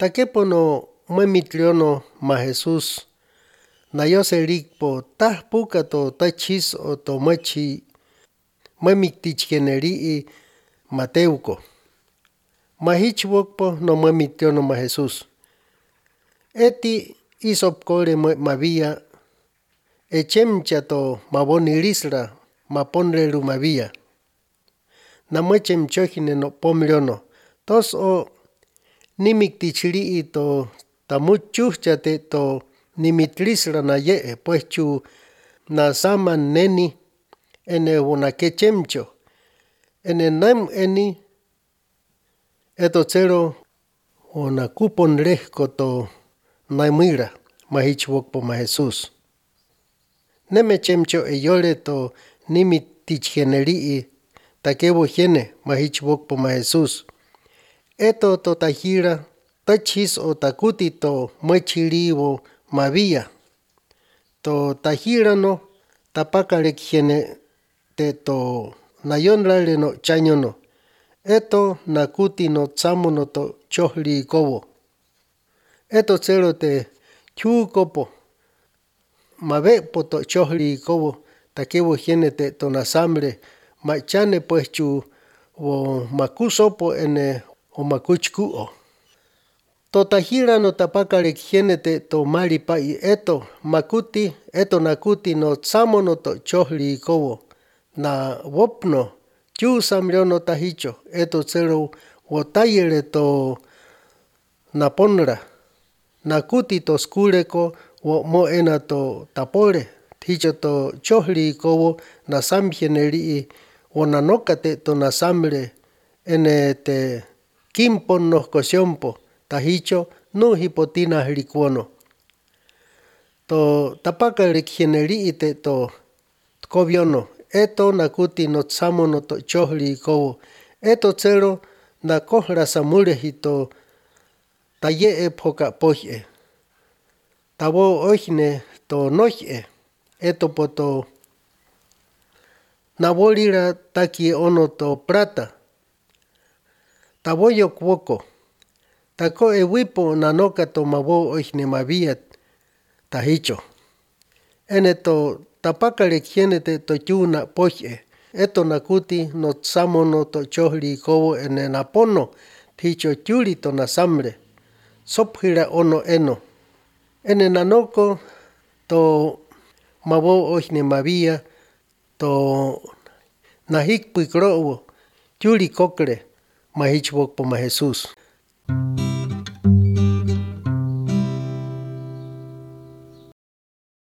Takepono muemitliono ma Jesús nayoserikpo tahpuka to tachis o to machi muemiktichkenerii Mateuco. Mahichwokpo no muemitliono ma Jesús. Eti isopcore mavia echemcha to mavonirisra maponreru mavia. Namuechemchojine no pomliono. Tos o nimiktichrii to tamuchuchate to nimitrisra na ye pues chu na saman neni ene unakechemcho ene nam eni eto cero una kupon rehko to naimira mahichwokpo ma Jesús. Nemechemcho eyole to nimitichgenerii takewo jene mahichwokpo ma Jesús. Eto to tajira tachis o takuti to machiriwo mavia. To tajira no tapakarek jene te to nayonrale no chañono. Eto nakuti no tsamono to chohli kobo. Eto cero te chukopo. Mavepo to chohli kobo takewo jene te to nasambre machane pues chu o makusopo ene o makuchkuo. To tajira no tapakarek jene te to maripai eto makuti eto nakuti no tsamono to chohli kobo. Na wopno chusamriono tahicho eto cero wotayere to naponra. Nakuti to skuleko wo moena to tapore. Hicho to chohli kobo nasamjenerii o nanokate to nasamre ene te kimpon no kosyompo tahicho no hipotina rikuono. To tapakarek jenerii te to kobiono. Eto nakuti no tsamono to chohli kobo. Eto cero nakohra samure hito taye epoka poje. Tabo ojne to noje. Eto poto nabolira taki ono to plata. Taboyo kwoko. Tako ewipo nanoka to mabo ojne maviat tahicho. Ene to tapakarek jene te to chuna poje. Eto nakuti no tsamono to chohli kobo ene napono ticho churi to nasamre. Sophira ono eno. Ene nanoko to mabo ojne mavia to nahikpikrowo churi kokre mahichwokpo ma Jesús.